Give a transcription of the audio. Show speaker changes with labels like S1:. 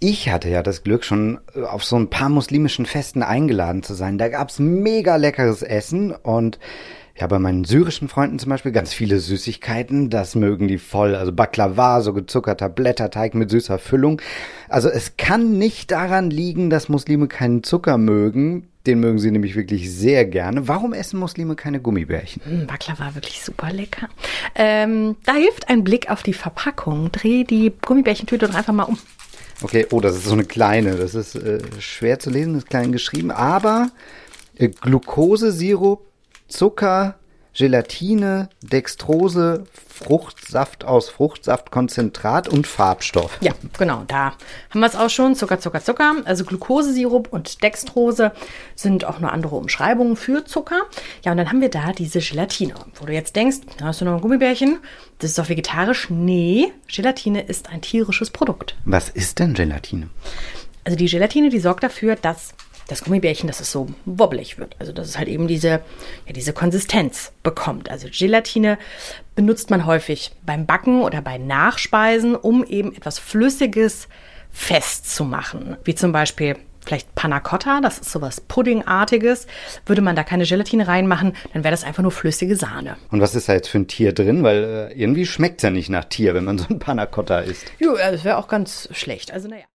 S1: Ich hatte ja das Glück, schon auf so ein paar muslimischen Festen eingeladen zu sein. Da gab's mega leckeres Essen und ja, bei meinen syrischen Freunden zum Beispiel ganz viele Süßigkeiten. Das mögen die voll. Also Baklava, so gezuckerter Blätterteig mit süßer Füllung. Also es kann nicht daran liegen, dass Muslime keinen Zucker mögen. Den mögen sie nämlich wirklich sehr gerne. Warum essen Muslime keine Gummibärchen?
S2: Baklava wirklich super lecker. Da hilft ein Blick auf die Verpackung. Dreh die Gummibärchentüte doch einfach mal um.
S1: Okay, oh, das ist so eine kleine. Das ist schwer zu lesen, ist klein geschrieben. Aber Glukosesirup, Zucker, Gelatine, Dextrose, Fruchtsaft aus Fruchtsaftkonzentrat und Farbstoff.
S2: Ja, genau, da haben wir es auch schon. Zucker. Also Glukosesirup und Dextrose sind auch nur andere Umschreibungen für Zucker. Ja, und dann haben wir da diese Gelatine. Wo du jetzt denkst, da hast du noch ein Gummibärchen, das ist doch vegetarisch. Nee, Gelatine ist ein tierisches Produkt.
S1: Was ist denn Gelatine?
S2: Also die Gelatine, die sorgt dafür, dass das Gummibärchen, dass es so wobbelig wird. Also dass es halt eben diese Konsistenz bekommt. Also Gelatine benutzt man häufig beim Backen oder bei Nachspeisen, um eben etwas Flüssiges festzumachen. Wie zum Beispiel vielleicht Panna Cotta, das ist sowas Puddingartiges. Würde man da keine Gelatine reinmachen, dann wäre das einfach nur flüssige Sahne.
S1: Und was ist da jetzt für ein Tier drin? Weil irgendwie schmeckt's ja nicht nach Tier, wenn man so ein Panna Cotta isst.
S2: Jo, das wäre auch ganz schlecht. Also naja.